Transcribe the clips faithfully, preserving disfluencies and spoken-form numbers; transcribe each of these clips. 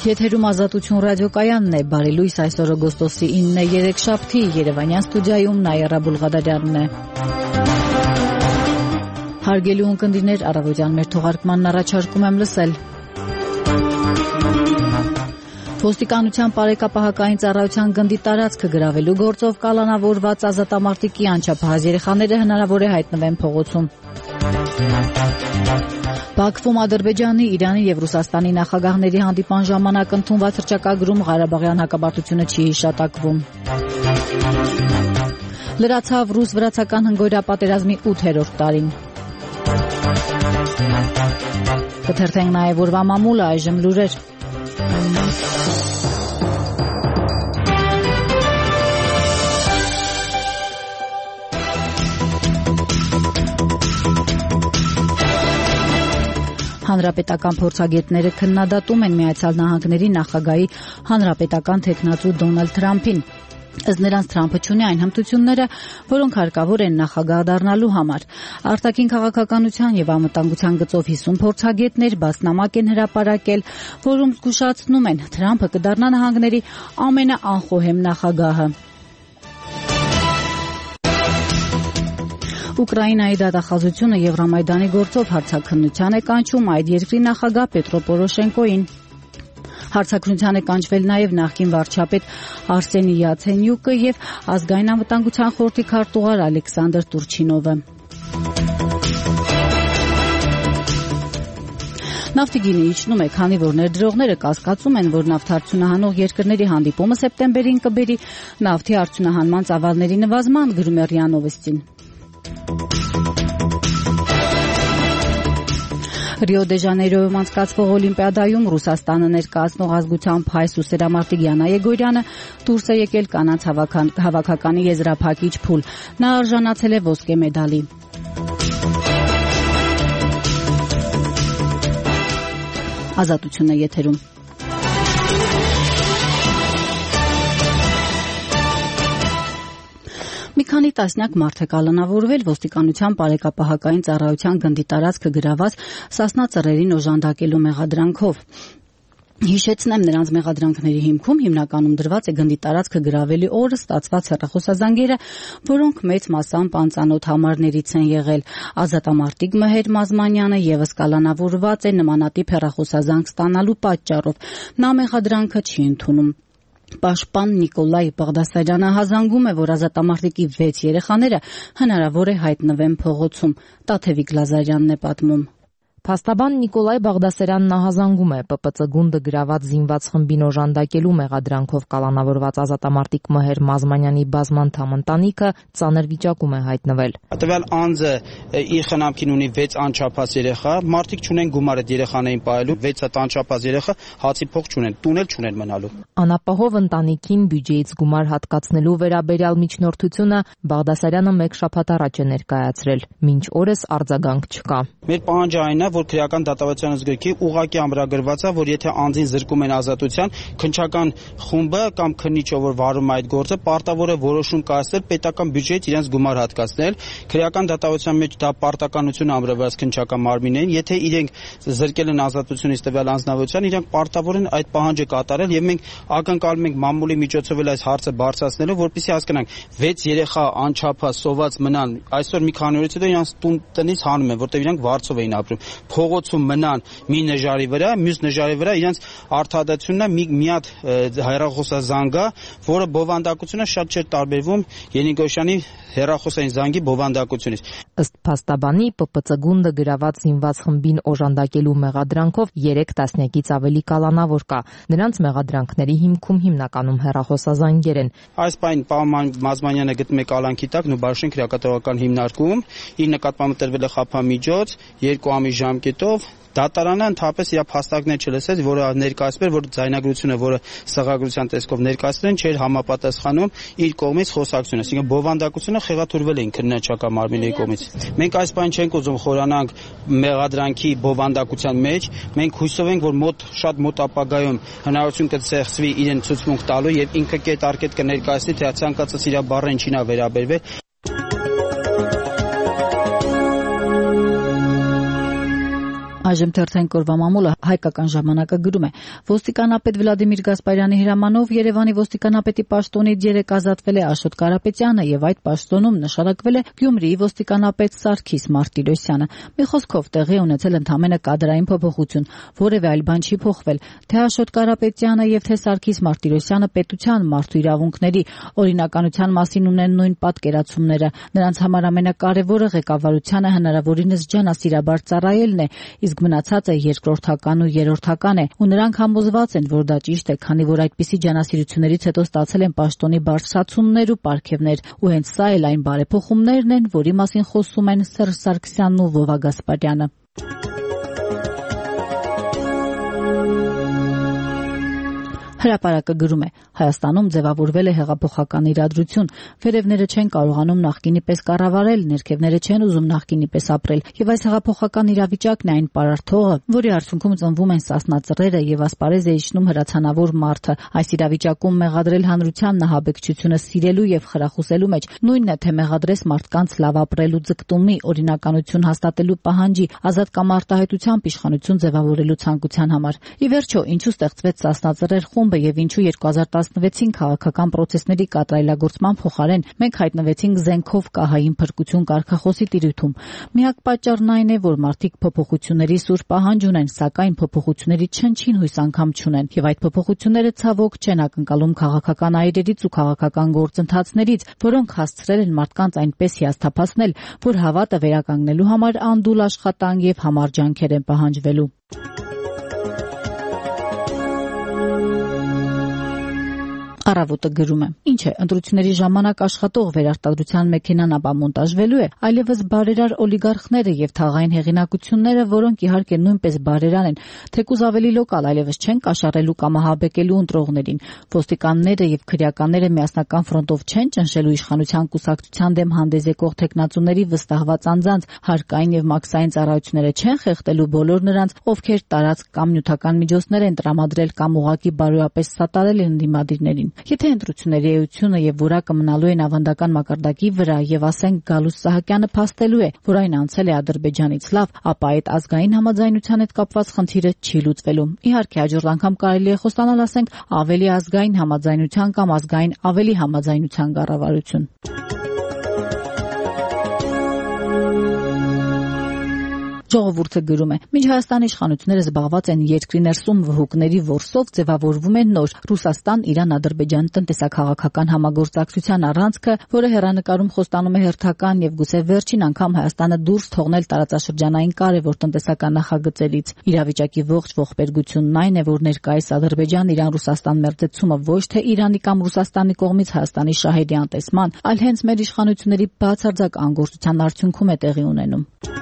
Եթերում Ազատություն ռադիոկայանն է, բարի լույս, այսօր օգոստոսի ինը երեքշաբթի, Երևանյան ստուդիայում Նաիրա Բուլղադարյանն է։ Հարգելի ունկնդիրներ, առավոտյան մեր թողարկմանն առաջարկում եմ լսել։ Ոստիկանության բարեկապահական ծառայության գնդի տարածքը գրավելու գործով կալանավորված ազատամարտիկի անչափահաս երեխաները հնարավոր է հայտնվեն փողոցում։ Բաքվում Ադրբեջանի, Իրանի և Ռուսաստանի նախագահների հանդիպան ժամանակ ընդունված հռչակագրում Ղարաբաղյան հակամարտությունը չի հիշատակվում։ Լրացավ ռուս-վրացական հնգօրյա պատերազմի ութերորդ տարին։ Կթերթենք նաև օրվա մամուլը, այժմ լուրեր։ Հանրապետական փորձագետները քննադատում են Միացյալ Նահանգների նախագահի հանրապետական թեկնածու Դոնալդ Թրամփին։ Ըստ նրանց Թրամփը չունի այն հմտությունները, որոնք հարկավոր են նախագահ դառնալու համար։ Արտաքին քաղաքականության և անվտանգության գծով հիսուն փորձագետներ բացնամակ են հրապարակել, որում զգուշացնում են Թրամփը կդառնա նահանգների ամենաանխոհեմ նախագահը։ Ուկրաինայի դատախազությունը Եվրամայդանի գործով հարցաքննության է կանչում այդ երկրի նախագահ Պետրո Պորոշենկոին։ Հարցաքննության է կանչվել նաև նախկին վարչապետ Արսենի Յացենյուկը և ազգային անվտանգության խորհրդի քարտուղար Ալեքսանդր Տուրչինովը։ Նավթի գինը իջնում է, քանի որ ներդրողները կասկածում են, որ նավթարդյունահանող երկրների հանդիպումը սեպտեմբերին կբերի նավթի արդյունահանման ծավալների նվազման, գրում է ՌԻԱ Նովոստին։ Ռիո դե Ժանեյրոյում անցկացվող Օլիմպիադայում Ռուսաստանը ներկայացնող ազգությամբ հայ Սուսերամարտիկ Յանա Եգորյանը դուրս է եկել կանանց հավաքականի եզրափակիչ փուլ։ Նա արժանացել է ոսկե մեդալի։ Ազատությունն է եթերում։ Մի քանի տասնյակ մարդ է կալանավորվել ոստիկանության բարեկապահական ծառայության գնդի տարածքը գրաված Սասնա ծռերին օժանդակելու մեղադրանքով։ Հիշեցնեմ, նրանց մեղադրանքների հիմքում հիմնականում դրված է գնդի տարածքը գրավելի օրը ստացված հեռախոսազանգերը, որոնք մեծ մասամբ անծանոթ համարներից են եղել։ Ազատամարտիկ Մհեր Մազմանյանը ևս կալանավորված է նմանատիպ հեռախոսազանգ ստանալու պատճառով։ Նա մեղադրանքը չի ընդունում։ Պաշտպան Նիկոլայ Բաղդասարյանը հազանգում է, որ ազատամարտիկի վեց երեխաները հնարավոր է հայտնվեն փողոցում։ Տաթևիկ Լազարյանն է պատմում։ Փաստաբան Նիկոլայ Բաղդասարյանն ահազանգում է ՊՊՑ գունդը գրաված զինված խմբին օժանդակելու մեղադրանքով կալանավորված ազատամարտիկ Մհեր Մազմանյանի բազմանդամ ընտանիքը ծանր վիճակում է հայտնվել։ Տվյալ անձը իր խնամքին ունի վեց անչափահաս երեխա, մարդիկ չունեն գումար այդ երեխաներին պահելու, վեց անչափահաս երեխա հացի փող չունեն, տուն էլ չունեն մնալու։ Անապահով ընտանիքին բյուջեից գումար հատկացնելու վերաբերյալ միջնորդությունը Բաղդասարյանը մեկ շաբաթ առաջ է ներկայացրել, մինչ օրս արձագանք չկա։ Մեր պահանջը այն է, որ քրեական դատավարության զգրքի ուղղակի ամրագրված է, որ եթե անձին զրկում են ազատության, քննչական խումբը կամ քննիչը, որ վարում է այդ գործը, պարտավոր է որոշում կայացնել պետական բյուջեից իրենց գումար հատկացնել։ Քրեական դատավարության մեջ դա պարտականություն ամրագրված քննչական մարմիններին, եթե իրենք զրկել են ազատությունից տվյալ անձնավորության, իրենք պարտավոր են այդ պահանջը կատարել եւ մենք ակնկալում ենք մամուլի միջոցով այս հարցը բարձրացնելու, որպեսզի հասկանանք վեց երեխա անչափահաս սոված մնան, այսօր մի քանի օրից հետո իրանց տուն տնից հանում են, որտեղ իրանք վարձով էին ապրում, փողոցում մնան մի նժարի վրա, մյուս նժարի վրա իրանց արդարացությունն է մի մի հատ հեռախոսազանգ, որը բովանդակությունը շատ չէր տարբերվում Ենիգոշյանի հեռախոսային զանգի բովանդակությունից։ Ըստ փաստաբանի ՊՊՑ գունդը գրաված զինված խմբին օժանդակելու մեղադրանքով երեք տասնյակից ավելի կալանավոր կա։ Նրանց մեղադրանքների հիմքում հիմնականում հեռախոսազանգեր են։ Այս պայն պարոն Մազմանյանը գտնում է կալանքի տակ Նուբարշեն քրեակատարական հիմնարկում, իր նկատմամբ տրվել է խափամիջոց երկու ամիս ժամկետով։ Դատարանը ընդհանրապես իր փաստարկներ չլսեց, որը ներկայացվել էր, որ ձայնագրությունը, որը սղագրության տեսքով ներկայացրել են, չէր համապատասխանում իր կողմից խոսակցությունը, այսինքն բովանդակությունը խեղաթյուրվել էին քննչական մարմինների կողմից։ Մենք այս բան չենք ուզում խորանանք մեղադրանքի բովանդակության մեջ, մենք հույսով ենք, որ մոտ շատ մոտ ապագայում հնարավորություն կցեղծվի իրեն ցուցմունք տալու եւ ինքը կետ առ կետ կներկայացնի, թե ցանկացած իր բառը ինչին է վերաբերվել։ Այժմ թերթային կորվա մամուլը հայկական ժամանակը գրում է. ոստիկանապետ Վլադիմիր Գասպարյանի հրամանով Երևանի ոստիկանապետի պաշտոնից երեկ ազատվել է Աշոտ Կարապետյանը եւ այդ պաշտոնում նշանակվել է Գյումրիի ոստիկանապետ Սարգիս Մարտիրոսյանը։ Մի խոսքով տեղի ունեցել ընդամենը կադրային փոփոխություն, որևէ այլ բան չի փոխվել։ Թե Աշոտ Կարապետյանը եւ թե Սարգիս Մարտիրոսյանը պետության մարդու իրավունքների օրինականության մասին ունեն նույն պատկերացումները։ Նրանց համար ամենակարևորը ղեկավարությանը հնարավորինս ջանասիրաբար ծառայելն է, իսկ մնացածը երկրորդական ու երրորդական է, ու նրանք համոզված են, որ դա ճիշտ է, քանի որ այդպիսի ջանասիրություններից հետո ստացել են պաշտոնի բարձրացումներ ու պարգևներ, ու հենց սա էլ այն բարեփոխումներն են, որի մասին խոսում են Սերժ Սարգսյանն ու Վովա Գասպարյանը։ Հրապարակը գրում է. Հայաստանում ձևավորվել է հեղափոխական իրադրություն, վերևները չեն կարողանում նախկինի պես կառավարել, ներքևները չեն ուզում նախկինի պես ապրել, եւ այս հեղափոխական իրավիճակն է այն պարարթողը, որի արդյունքում ծնվում են սասնածռերը եւ ասպարեզ է իջնում հրացանավոր մարդը։ Այս իրավիճակում մեղադրել հանրության նահաբեկչությունը սիրելու եւ խրախուսելու մեջ նույնն է, թե մեղադրես մարդկանց լավ ապրելու ձգտումի, օրինականություն հաստատելու պահանջի, ազատ կամ արտահայտությամբ իշխանություն ձևավորելու ցանկության համար։ Ի վերջո, ինչու ստեղծվեց սասնածռեր խումբը եւ ինչու երկու հազար տասնվեցին քաղաքական պրոցեսների կատարելագործման փոխարեն մենք հայտնվեցինք զենքով կահային փրկություն կարգախոսի տիրույթում։ Միակ պատճառն այն է, որ մարդիկ փոփոխությունների սուր պահանջ ունեն, սակայն փոփոխությունների չնչին հույս անգամ չունեն, եւ այդ փոփոխությունները ցավոք չեն ակնկալում քաղաքական այրերից ու քաղաքական գործընթացներից, որոնք հասցրել են մարդկանց այնպես հիասթափացնել, որ հավատը վերականգնելու համար անդուլ աշխատանք եւ համառ ջանքեր են պահանջվելու։ Առավոտը գրում է. Ինչ է, ընտրությունների ժամանակ աշխատող վերարտադրության մեքենան ապամոնտաժվելու է, այլևս բարերար օլիգարխները եւ թաղային հեղինակությունները, որոնք իհարկե նույնպես բարերար են, թեկուզ ավելի լոկալ, այլևս չեն կաշառելու կամ ահաբեկելու ընտրողներին։ Ոստիկանները եւ քրեականները միասնական ֆրոնտով չեն ճնշելու իշխանության կուսակցության դեմ հանդես եկող տեխնացուների վստահված անձանց, հարկային եւ մաքսային ծառայությունները չեն խեղդելու բոլոր նրանց, ովքեր տարածք կամ նյութական միջոցներ են տրամադրել կամ ուղղակի բարոյապես սատարել են ընդդիմադիրներին։ Եթե ընտրությունների էությունը եւ որակը մնալու են ավանդական մակարդակի վրա եւ ասենք Գալուստ Սահակյանը փաստելու է, որ այն անցել է Ադրբեջանից լավ, ապա այդ ազգային համաձայնության հետ կապված խնդիրը չի լուծվելու։ Իհարկե, հաջորդ անգամ կարելի է խոստանալ, ասենք, ավելի ազգային համաձայնության կամ ազգային ավելի համաձայնության կառավարություն։ Ժողովուրդը գրում է. Մինչ Հայաստանի իշխանությունները զբաղված են երկրի ներսում վհուկների որսով, ձևավորվում է նոր Ռուսաստան-Իրան-Ադրբեջան տնտեսա-քաղաքական համագործակցության առանցքը, որը հեռանկարում խոստանում է հերթական եւ գուցե վերջին անգամ Հայաստանը դուրս թողնել տարածաշրջանային կարևոր տնտեսական նախագծերից։ Իրավիճակի ողջ ողբերգությունն այն է, որ ներկայիս Ադրբեջան-Իրան-Ռուսաստան մերձեցումը ոչ թե Իրանի կամ Ռուսաստանի կողմից Հայաստանի շահերի անտեսման, այլ հենց մեր իշխանությունների բացարձակ անգործության արդյունքում է տեղի ունենում։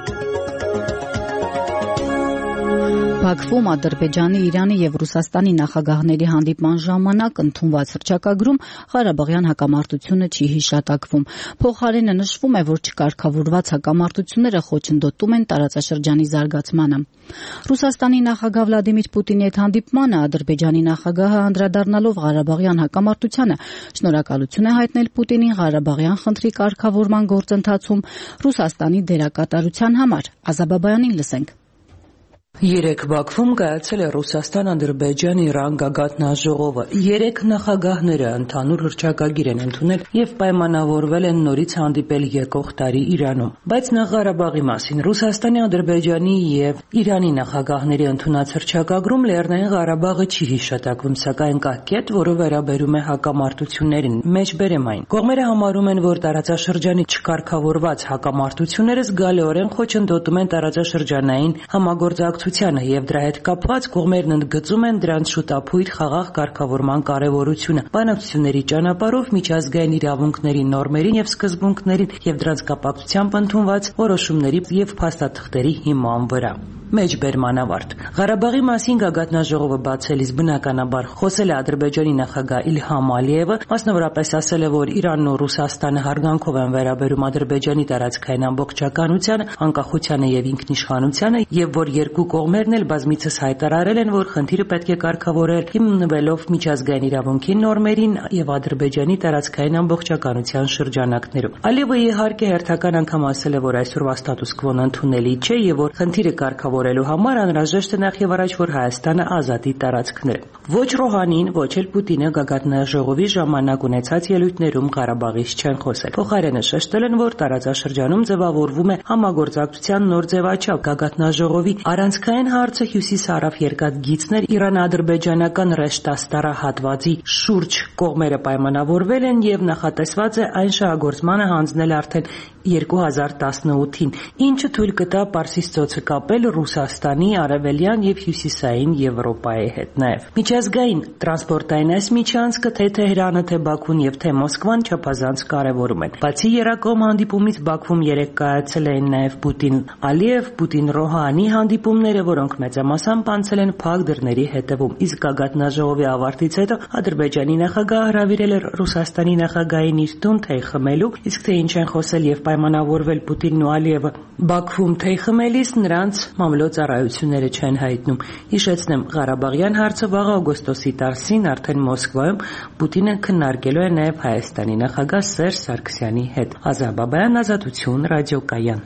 Բաքվում Ադրբեջանի, Իրանի եւ Ռուսաստանի նախագահների հանդիպման ժամանակ ընդունված հռչակագրում Ղարաբաղյան հակամարտությունը չի հիշատակվում։ Փոխարենը նշվում է, որ չկարգավորված հակամարտությունները խոչընդոտում են տարածաշրջանի զարգացմանը։ Ռուսաստանի նախագահ Վլադիմիր Պուտինի հետ հանդիպմանը Ադրբեջանի նախագահը անդրադառնալով Ղարաբաղյան հակամարտությանը շնորհակալություն է հայտնել Պուտինին Ղարաբաղյան խնդրի կարգավորման գործընթացում Ռուսաստանի դերակատարության համար։ Ազաբաբայանին լսենք։ Երեկ Բաքվում կայացել է Ռուսաստան-Ադրբեջան-Իրան գագաթնաժողովը։ Երեք նախագահները ընդհանուր հռչակագիր են ընդունել եւ պայմանավորվել են նորից հանդիպել եկող տարի Իրանում։ Բայց նախ Ղարաբաղի մասին Ռուսաստանի, Ադրբեջանի եւ Իրանի նախագահների ընդունած հռչակագրում Լեռնային Ղարաբաղը չի հիշատակվում, սակայն կա կետ, որը վերաբերում է հակամարտություններին։ Մեջբերեմ այն։ Կողմերը համարում են, որ տարածաշրջանի չկարգավորված հակամարտությունները զգալիորեն խոչընդոտում են տարածաշրջանային համագործակցությունը եւ դրա հետ կապված կողմերն ընդգծում են դրանց շուտափույթ խաղաղ կարգավորման կարեւորությունը, բանակցությունների ճանապարհով միջազգային իրավունքների նորմերին եւ սկզբունքներին եւ դրանց կապակցությամբ ընդունված որոշումների եւ փաստաթղթերի հիման վրա։ Մեջբերման ավարտ։ Ղարաբաղի մասին գագաթնաժողովը բացելիս բնականաբար խոսել է Ադրբեջանի նախագահ Իլհամ Ալիևը, մասնավորապես ասել է, որ Իրանն ու Ռուսաստանը հարգանքով են վերաբերում Ադրբեջանի տարածքային ամբողջականությանը, անկախությանը եւ ինքնիշխանությանը, եւ որ երկու կողմերն էլ բազմիցս հայտարարել են, որ խնդիրը պետք է կարգավորել հիմնվելով միջազգային իրավունքի նորմերին եւ Ադրբեջանի տարածքային ամբողջականության շրջանակներում։ Ալիևը իհարկե հերթական անգամ ասել է, որ այսօրվա ստատուս քվոն ընդունելի չէ եւ որ խնդիրը կարգավորել կարգավորելու համար անհրաժեշտ է նախ եւ առաջ, որ Հայաստանը ազատի տարածքներ։ Ոչ Ռոհանին, ոչ էլ Պուտինը գագաթնաժողովի ժամանակ ունեցած ելույթներում Ղարաբաղից չեն խոսել։ Փոխարենը շեշտել են, որ տարածաշրջանում ձևավորվում է համագործակցության նոր ձևաչափ։ Գագաթնաժողովի առանցքային հարցը հյուսիս-հարավ երկաթ գիծներ Իրան-ադրբեջանական Ռեշտաստարա հատվածի շուրջ կողմերը պայմանավորվել են եւ նախատեսված է այն շահագործմանը հանձնել արդեն երկու հազար տասնութին, ինչը թույլ կտա Պարսից ծոցը կապել Ռուսաստանի, Արևելյան եւ Հյուսիսային Եվրոպայի հետ նաեւ։ Միջազգային տրանսպորտային այս միջանցքը թե Թեհրանը, թե Բաքուն եւ թե Մոսկվան չափազանց կարեւորում են։ Բացի երակողմ հանդիպումից Բաքվում երեկ կայացել էին նաեւ Պուտին-Ալիև, Պուտին-Ռոհանի հանդիպումները, որոնք մեծամասամբ անցել են փակ դռների հետևում։ Իսկ գագաթնաժողովի ավարտից հետո Ադրբեջանի նախագահը հրավիրել էր Ռուսաստանի նախագահին իր տուն թեյ խմելու, իսկ թե ինչ են խոսել եւ պայմանավորվել Պուտինն ու Ալիևը Բաքվում թեյ խմելիս նրանց մամլոյցարայությունները չեն հայտնում։ Հիշեցնեմ, Ղարաբաղյան հարցը վաղ օգոստոսի տասին արդեն Մոսկվայում Պուտինը քննարկելու է նաև Հայաստանի նախագահ Սերժ Սարգսյանի հետ։ Ազատ Բաբայան, Ազատություն, ռադիոկայան։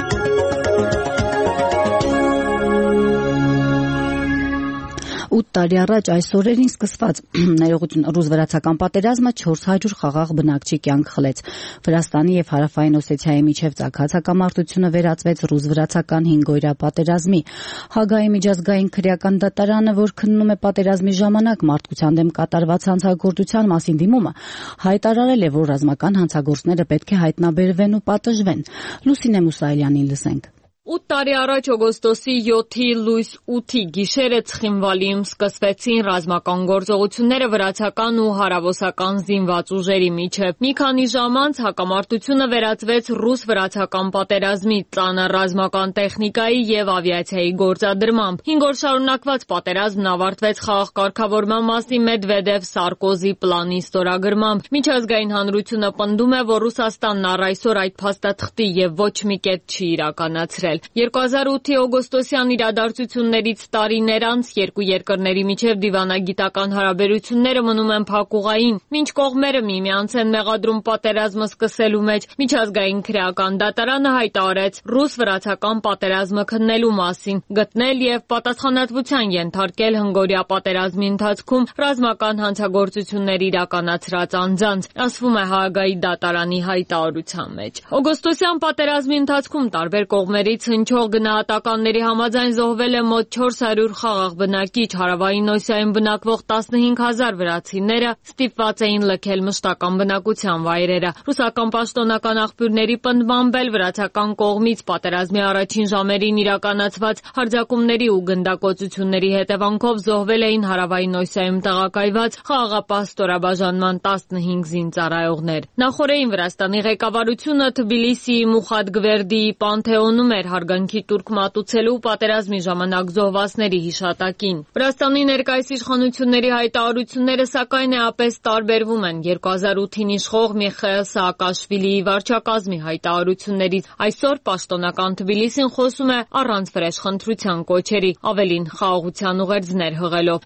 ութ տարի առաջ այս օրերին սկսված ներողություն ռուս-վրացական պատերազմը չորս հարյուր խաղաղ բնակչի կյանք խլեց։ Վրաստանի եւ Հարավային Օսեթիայի միջև ծագած հակամարտությունը վերածվեց ռուս-վրացական հինգօրյա պատերազմի։ Հագայի միջազգային քրեական դատարանը, որ քննում է պատերազմի ժամանակ մարդկության դեմ կատարված հանցագործության մասին դիմումը, հայտարարել է, որ ռազմական հանցագործները պետք է հայտնաբերվեն ու պատժվեն։ Լուսինե Մուսայելյանին լսենք։ ութ տարի առաջ օգոստոսի յոթի լույս ութի գիշերը Ցխինվալիում սկսվեցին ռազմական գործողությունները վրացական ու հարավոսական զինված ուժերի միջև։ Մի քանի ժամ անց հակամարտությունը վերածվեց ռուս-վրացական պատերազմի, ծանր ռազմական տեխնիկայի եւ ավիացիայի գործադրմամբ։ Հինգ օր շարունակված պատերազմն ավարտվեց խաղաղ կարգավորման մասին Մեդվեդև-Սարկոզի պլանի ստորագրմամբ։ Միջազգային հանրությունը պնդում է, որ Ռուսաստանն առ այսօր այդ փաստաթղթի եւ ոչ մի կետ չի իրականացրել։ երկու հազար ութի օգոստոսյան իրադարձություններից տարիներ անց երկու երկրների միջև դիվանագիտական հարաբերությունները մնում են փակուղային, մինչ կողմերը միմյանց են մեղադրում պատերազմը սկսելու մեջ։ Միջազգային քրեական դատարանը հայտարարեց ռուս-վրացական պատերազմը քննելու մասին, գտնել եւ պատասխանատվության ենթարկել հնգօրյա պատերազմի ընթացքում ռազմական հանցագործություններ իրականացրած անձանց, ասվում է Հաագայի դատարանի հայտարարության մեջ։ Օգոստոսյան պատերազմի ընթացքում տարբեր կողմերից հնչող գնահատականների համաձայն զոհվել է մոտ չորս հարյուր խաղաղ բնակիչ, Հարավային Օսիայում բնակվող տասնհինգ հազար վրացիները ստիպված էին լքել մշտական բնակության վայրերը։ Ռուսական պաշտոնական աղբյուրների պնդմամբ էլ վրացական կողմից պատերազմի առաջին ժամերին իրականացված հարձակումների ու գնդակոծությունների հետևանքով զոհվել էին Հարավային Օսիայում տեղակայված խաղաղապահ ստորաբաժանման տասնհինգ զինծառայողներ։ Նախորդին Վրաստանի ղեկավարությունը Թբիլիսիի Մուխաթգվերդիի Պանթեոնում էր հարգանքի տուրք մատուցելու պատերազմի ժամանակ զոհվածների հիշատակին։ Վրաստանի ներկայիս իշխանությունների հայտարարությունները սակայն էապես տարբերվում են երկու հազար ութին իշխող Միխայիլ Սաակաշվիլիի վարչակազմի հայտարարություններից։ Այսօր պաշտոնական Թբիլիսին խոսում է առանց վրեժխնդրության կոչերի, ավելին խաղաղության ուղերձներ հղելով։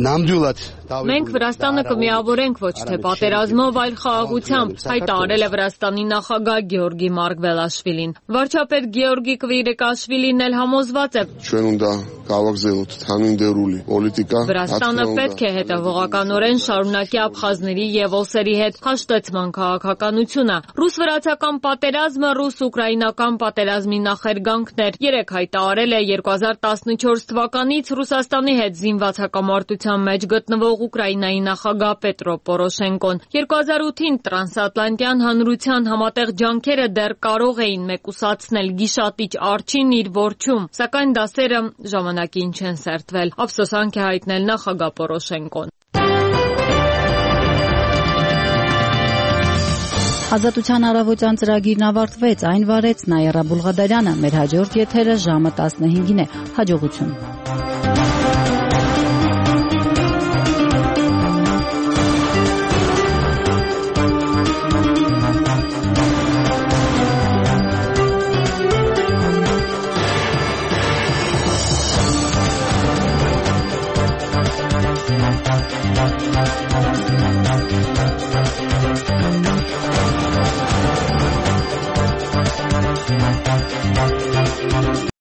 Մենք Վրաստանը կմիավորենք ոչ թե պատերազմով, այլ խաղաղությամբ, հայտարարել է Վրաստանի նախագահ Գեորգի Մարգվելաշվիլին։ Վարչապետ Գեորգի Կվիրեկաշվիլին էլ համոզված է, Վրաստանը պետք է հետևողականորեն շարունակի աբխազների եւ օսերի հետ հաշտեցման քաղաքականությունը։ Ռուս-վրացական պատերազմը ռուս-ուկրաինական պատերազմի նախերգանքն էր։ Երեք հայտարարել է երկու հազար տասնչորս թվականից Ռուսաստանի հետ զինված հակամարտության մեջ գտնվող Ուկրաինայի նախագահ Պետրո Պորոշենկոն։ երկու հազար ութին տրանսատլանտյան հանրության համատեղ ջանքերը դեռ կարող էին մեկուսացնել գիշատիչ արջին իր որջում, սակայն դասերը ժամանակին չեն սերտվել, ափսոսանք է հայտնել նախագահ Պորոշենկոն։ Ազատության առավոտյան ծրագիրն ավարտվեց, այն վարեց Նայիրա Բուլղադարյանը, մեր հաջորդ եթերը ժամը տասնհինգին է, հաջողություն։